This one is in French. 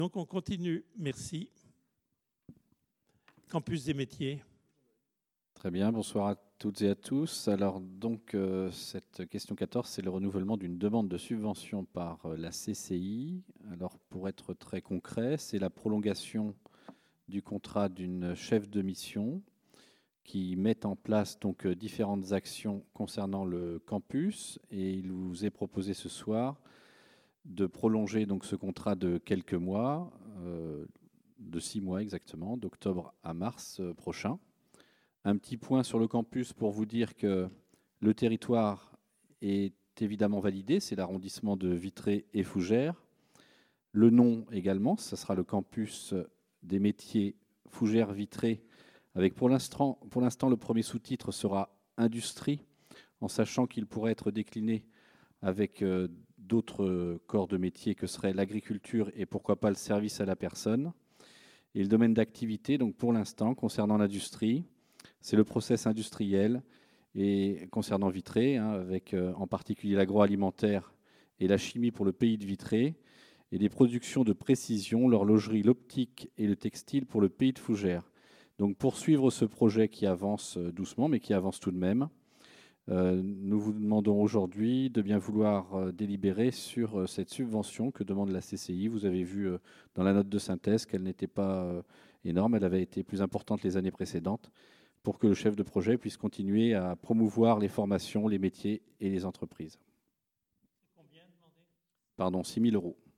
Donc on continue, merci. Campus des métiers. Très bien, bonsoir à toutes et à tous. Alors donc cette question 14, c'est le renouvellement d'une demande de subvention par la CCI. Alors pour être très concret, c'est la prolongation du contrat d'une chef de mission qui met en place donc différentes actions concernant le campus, et il vous est proposé ce soir de prolonger donc ce contrat de quelques mois, de 6 mois exactement, d'octobre à mars prochain. Un petit point sur le campus pour vous dire que le territoire est évidemment validé, c'est l'arrondissement de Vitré et Fougères. Le nom également, ça sera le campus des métiers Fougères-Vitré, avec pour l'instant le premier sous-titre sera industrie, en sachant qu'il pourrait être décliné avec d'autres corps de métier que seraient l'agriculture et pourquoi pas le service à la personne. Et le domaine d'activité, donc pour l'instant, concernant l'industrie, c'est le process industriel, et concernant Vitré, avec en particulier l'agroalimentaire et la chimie pour le pays de Vitré, et des productions de précision, l'horlogerie, l'optique et le textile pour le pays de Fougères. Donc pour suivre ce projet qui avance doucement, mais qui avance tout de même, nous vous demandons aujourd'hui de bien vouloir délibérer sur cette subvention que demande la CCI. Vous avez vu dans la note de synthèse qu'elle n'était pas énorme, elle avait été plus importante les années précédentes, pour que le chef de projet puisse continuer à promouvoir les formations, les métiers et les entreprises. Combien demandé ? Pardon, 6 000 €.